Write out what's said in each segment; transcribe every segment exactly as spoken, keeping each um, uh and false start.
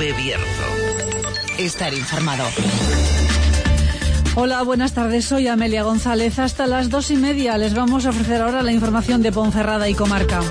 Cope Bierzo. Estar informado. Hola, buenas tardes. Soy Amelia González. Hasta las dos y media les vamos a ofrecer ahora la información de Ponferrada y comarca.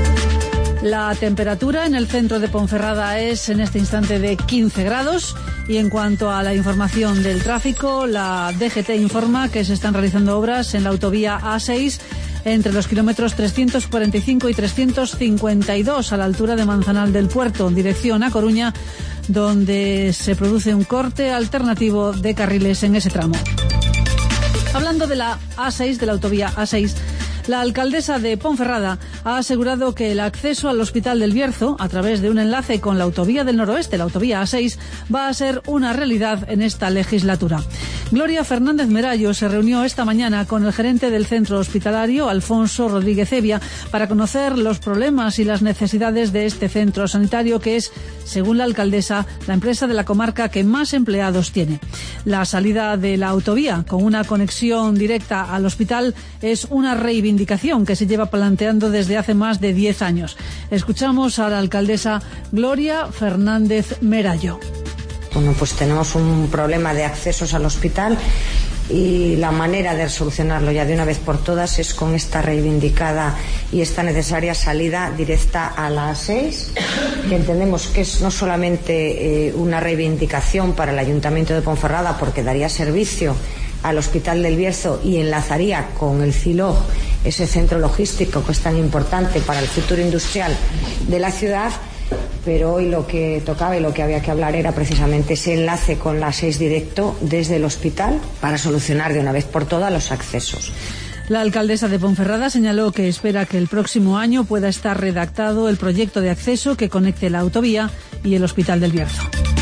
La temperatura en el centro de Ponferrada es en este instante de quince grados y en cuanto a la información del tráfico, la D G T informa que se están realizando obras en la autovía A seis entre los kilómetros trescientos cuarenta y cinco y trescientos cincuenta y dos a la altura de Manzanal del Puerto, en dirección a Coruña, donde se produce un corte alternativo de carriles en ese tramo. Hablando de la A seis, de la autovía A seis, la alcaldesa de Ponferrada ha asegurado que el acceso al Hospital del Bierzo, a través de un enlace con la autovía del noroeste, la autovía A seis, va a ser una realidad en esta legislatura. Gloria Fernández Merallo se reunió esta mañana con el gerente del centro hospitalario, Alfonso Rodríguez Evia, para conocer los problemas y las necesidades de este centro sanitario, que es, según la alcaldesa, la empresa de la comarca que más empleados tiene. La salida de la autovía, con una conexión directa al hospital, es una reivindicación que se lleva planteando desde hace más de diez años. Escuchamos a la alcaldesa Gloria Fernández Merallo. Bueno, pues tenemos un problema de accesos al hospital y la manera de solucionarlo ya de una vez por todas es con esta reivindicada y esta necesaria salida directa a la A seis, que entendemos que es no solamente eh, una reivindicación para el Ayuntamiento de Ponferrada, porque daría servicio al Hospital del Bierzo y enlazaría con el CILOG, ese centro logístico que es tan importante para el futuro industrial de la ciudad, pero hoy lo que tocaba y lo que había que hablar era precisamente ese enlace con la A seis directo desde el hospital para solucionar de una vez por todas los accesos. La alcaldesa de Ponferrada señaló que espera que el próximo año pueda estar redactado el proyecto de acceso que conecte la autovía y el Hospital del Bierzo.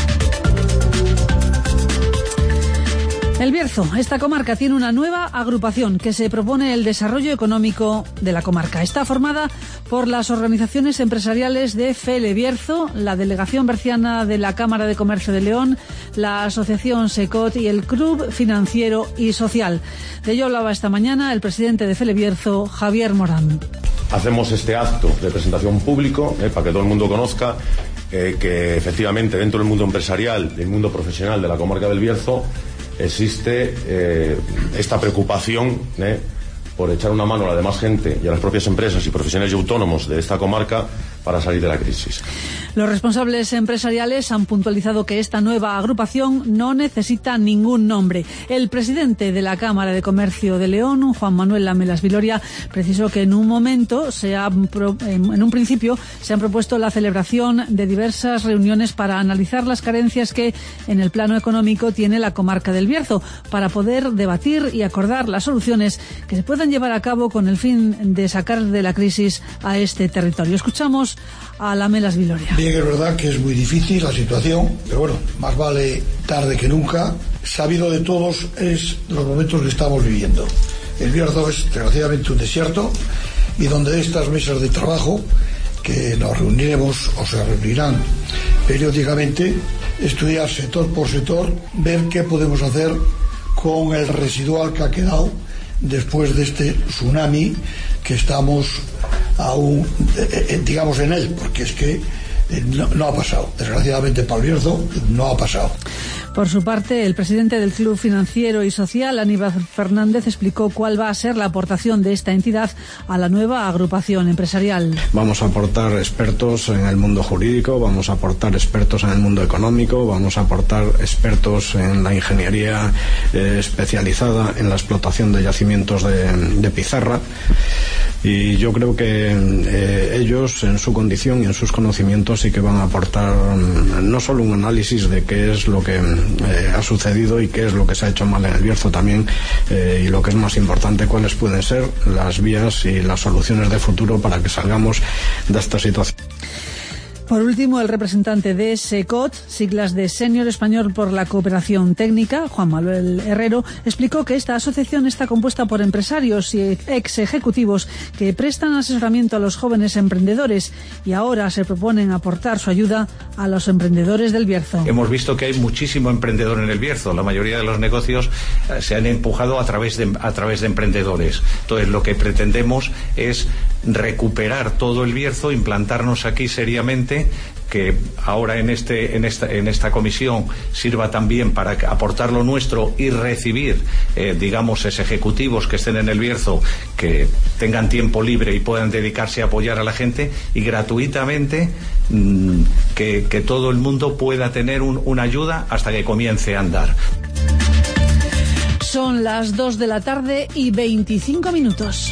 El Bierzo, esta comarca, tiene una nueva agrupación que se propone el desarrollo económico de la comarca. Está formada por las organizaciones empresariales de Fele Bierzo, la Delegación Berciana de la Cámara de Comercio de León, la Asociación SECOT y el Club Financiero y Social. De ello hablaba esta mañana el presidente de Fele Bierzo, Javier Morán. Hacemos este acto de presentación público eh, para que todo el mundo conozca eh, que efectivamente dentro del mundo empresarial, del mundo profesional de la comarca del Bierzo, existe eh, esta preocupación eh, por echar una mano a la demás gente y a las propias empresas y profesionales y autónomos de esta comarca para salir de la crisis. Los responsables empresariales han puntualizado que esta nueva agrupación no necesita ningún nombre. El presidente de la Cámara de Comercio de León, Juan Manuel Lamelas Viloria, precisó que en un momento, se ha, en un principio, se han propuesto la celebración de diversas reuniones para analizar las carencias que en el plano económico tiene la comarca del Bierzo, para poder debatir y acordar las soluciones que se puedan llevar a cabo con el fin de sacar de la crisis a este territorio. Escuchamos a Lamelas Viloria. Bien, es verdad que es muy difícil la situación, pero bueno, más vale tarde que nunca. Sabido de todos es los momentos que estamos viviendo. El Bierzo es desgraciadamente un desierto y donde estas mesas de trabajo que nos reuniremos o se reunirán periódicamente, estudiar sector por sector, ver qué podemos hacer con el residual que ha quedado después de este tsunami que estamos aún, eh, digamos, en él, porque es que eh, no, no ha pasado. Desgraciadamente para el Bierzo no ha pasado. Por su parte, el presidente del Club Financiero y Social, Aníbal Fernández, explicó cuál va a ser la aportación de esta entidad a la nueva agrupación empresarial. Vamos a aportar expertos en el mundo jurídico, vamos a aportar expertos en el mundo económico, vamos a aportar expertos en la ingeniería eh, especializada en la explotación de yacimientos de, de pizarra. Y yo creo que eh, ellos, en su condición y en sus conocimientos, sí que van a aportar um, no solo un análisis de qué es lo que eh, ha sucedido y qué es lo que se ha hecho mal en el Bierzo también, eh, y lo que es más importante, cuáles pueden ser las vías y las soluciones de futuro para que salgamos de esta situación. Por último, el representante de SECOT, siglas de Senior Español por la Cooperación Técnica, Juan Manuel Herrero, explicó que esta asociación está compuesta por empresarios y ex ejecutivos que prestan asesoramiento a los jóvenes emprendedores y ahora se proponen aportar su ayuda a los emprendedores del Bierzo. Hemos visto que hay muchísimo emprendedor en el Bierzo. La mayoría de los negocios eh, se han empujado a través de, a través de emprendedores. Entonces, lo que pretendemos es recuperar todo el Bierzo, implantarnos aquí seriamente, que ahora en este en esta en esta comisión sirva también para aportar lo nuestro y recibir eh, digamos esos ejecutivos que estén en el Bierzo, que tengan tiempo libre y puedan dedicarse a apoyar a la gente, y gratuitamente mmm, que, que todo el mundo pueda tener un, una ayuda hasta que comience a andar. Son las dos de la tarde y veinticinco minutos.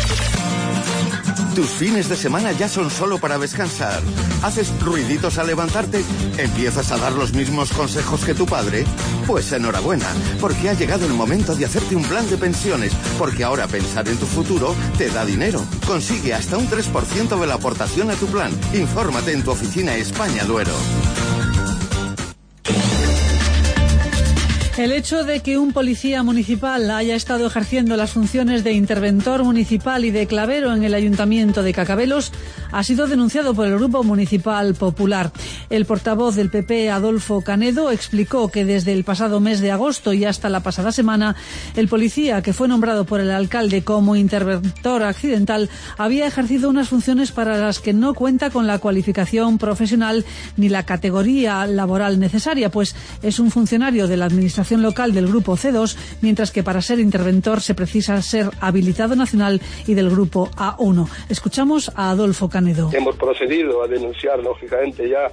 Tus fines de semana ya son solo para descansar. ¿Haces ruiditos al levantarte? ¿Empiezas a dar los mismos consejos que tu padre? Pues enhorabuena, porque ha llegado el momento de hacerte un plan de pensiones, porque ahora pensar en tu futuro te da dinero. Consigue hasta un tres por ciento de la aportación a tu plan. Infórmate en tu oficina España Duero. El hecho de que un policía municipal haya estado ejerciendo las funciones de interventor municipal y de clavero en el Ayuntamiento de Cacabelos ha sido denunciado por el Grupo Municipal Popular. El portavoz del P P, Adolfo Canedo, explicó que desde el pasado mes de agosto y hasta la pasada semana, el policía, que fue nombrado por el alcalde como interventor accidental, había ejercido unas funciones para las que no cuenta con la cualificación profesional ni la categoría laboral necesaria, pues es un funcionario de la Administración local del Grupo C dos, mientras que para ser interventor se precisa ser habilitado nacional y del Grupo A uno. Escuchamos a Adolfo Canedo. Hemos procedido a denunciar, lógicamente, ya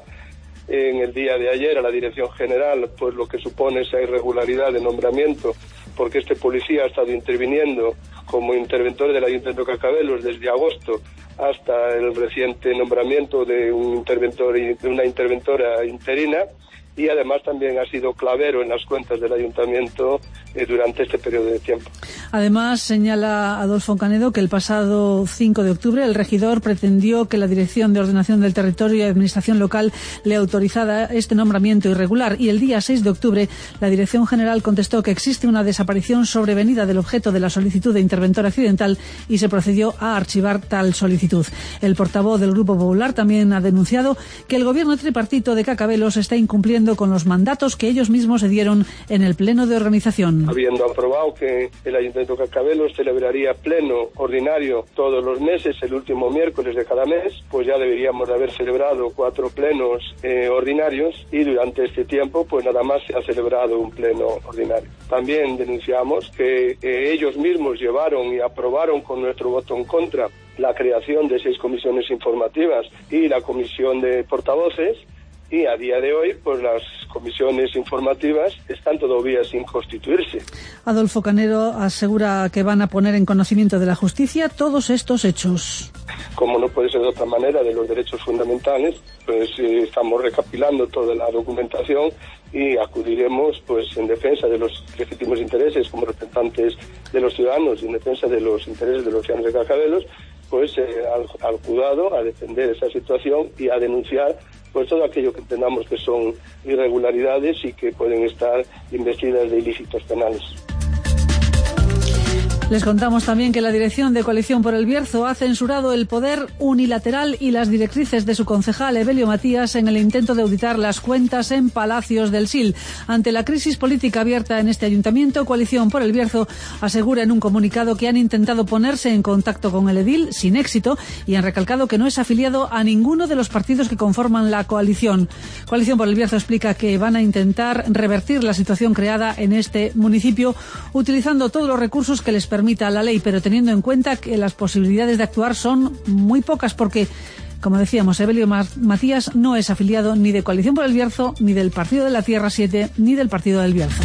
en el día de ayer a la Dirección General, pues lo que supone esa irregularidad de nombramiento, porque este policía ha estado interviniendo como interventor del Ayuntamiento de Cacabelos desde agosto hasta el reciente nombramiento de un interventor, de una interventora interina, y además también ha sido clavero en las cuentas del ayuntamiento eh, durante este periodo de tiempo. Además, señala Adolfo Canedo que el pasado cinco de octubre el regidor pretendió que la Dirección de Ordenación del Territorio y Administración Local le autorizara este nombramiento irregular, y el día seis de octubre la Dirección General contestó que existe una desaparición sobrevenida del objeto de la solicitud de interventor accidental y se procedió a archivar tal solicitud. El portavoz del Grupo Popular también ha denunciado que el gobierno tripartito de Cacabelos está incumpliendo con los mandatos que ellos mismos se dieron en el pleno de organización. Habiendo aprobado que el Ayuntamiento de Cacabelos celebraría pleno ordinario todos los meses, el último miércoles de cada mes, pues ya deberíamos de haber celebrado cuatro plenos eh, ordinarios, y durante este tiempo pues nada más se ha celebrado un pleno ordinario. También denunciamos que eh, ellos mismos llevaron y aprobaron con nuestro voto en contra la creación de seis comisiones informativas y la comisión de portavoces, y a día de hoy pues las comisiones informativas están todavía sin constituirse. Adolfo Canedo asegura que van a poner en conocimiento de la justicia todos estos hechos. Como no puede ser de otra manera, de los derechos fundamentales, pues eh, estamos recapitulando toda la documentación y acudiremos pues en defensa de los legítimos intereses como representantes de los ciudadanos y en defensa de los intereses de los ciudadanos de Cacabelos, pues eh, al, al cuidado, a defender esa situación y a denunciar pues todo aquello que entendamos que son irregularidades y que pueden estar investidas de ilícitos penales. Les contamos también que la Dirección de Coalición por el Bierzo ha censurado el poder unilateral y las directrices de su concejal Evelio Matías en el intento de auditar las cuentas en Palacios del Sil. Ante la crisis política abierta en este ayuntamiento, Coalición por el Bierzo asegura en un comunicado que han intentado ponerse en contacto con el edil sin éxito y han recalcado que no es afiliado a ninguno de los partidos que conforman la coalición. Coalición por el Bierzo explica que van a intentar revertir la situación creada en este municipio utilizando todos los recursos que les permita la ley, pero teniendo en cuenta que las posibilidades de actuar son muy pocas porque, como decíamos, Evelio Matías no es afiliado ni de Coalición por el Bierzo, ni del Partido de la Tierra siete, ni del Partido del Bierzo.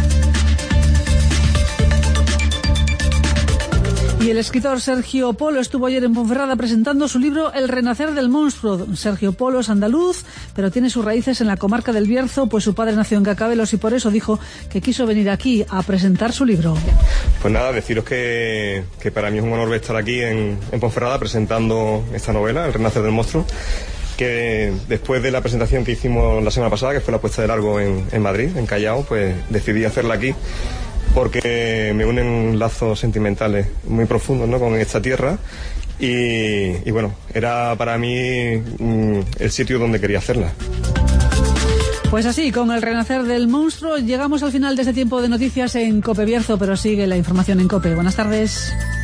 Y el escritor Sergio Polo estuvo ayer en Ponferrada presentando su libro El renacer del monstruo. Sergio Polo es andaluz, pero tiene sus raíces en la comarca del Bierzo, pues su padre nació en Cacabelos y por eso dijo que quiso venir aquí a presentar su libro. Pues nada, deciros que, que para mí es un honor estar aquí en, en Ponferrada presentando esta novela, El renacer del monstruo, que después de la presentación que hicimos la semana pasada, que fue la puesta de largo en, en Madrid, en Callao, pues decidí hacerla aquí, porque me unen lazos sentimentales muy profundos, ¿no?, con esta tierra y, y bueno, era para mí mm, el sitio donde quería hacerla. Pues así, con el renacer del monstruo, llegamos al final de este tiempo de noticias en COPE Bierzo, pero sigue la información en COPE. Buenas tardes.